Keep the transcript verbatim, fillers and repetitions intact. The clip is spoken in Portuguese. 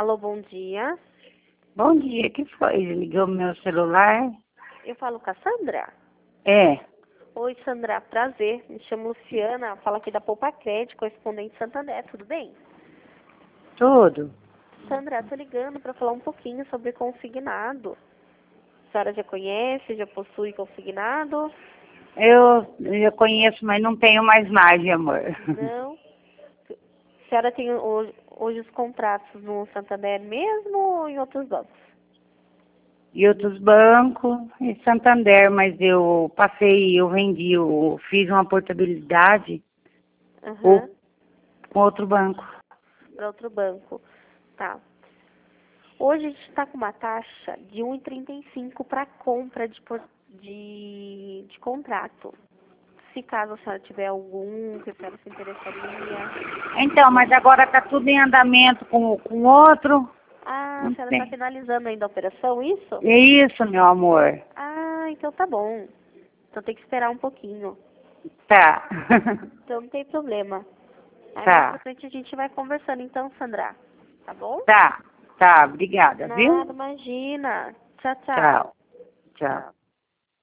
Alô, bom dia. Bom dia, que foi? Ligou meu celular? Eu falo com a Sandra? É, Oi, Sandra, prazer. Me chamo Luciana, falo aqui da Poupa Crédito, correspondente Santander, tudo bem? tudo. Sandra, tô ligando para falar um pouquinho sobre consignado. A senhora já conhece, já possui consignado? Eu, eu conheço, mas não tenho mais margem, amor. Não. A senhora tem hoje, hoje os contratos no Santander mesmo ou em outros bancos? E outros bancos, e Santander, mas eu passei, eu vendi, eu fiz uma portabilidade Aham, ou com outro banco. para outro banco. Tá. Hoje a gente está com uma taxa de um vírgula trinta e cinco para compra de, por- de, de contrato. Se caso a senhora tiver algum que a senhora se interessaria. Então, mas agora tá tudo em andamento com com outro. Ah, a Não senhora está tem. finalizando ainda a operação, isso? É isso, meu amor. Ah, então tá bom. Então tem que esperar um pouquinho. Tá. Então não tem problema. Aí mais pra Tá, frente a gente vai conversando então, Sandra. Tá bom? tá, tá, obrigada, viu? Nada, imagina. Tchau, tchau. Tchau, tchau.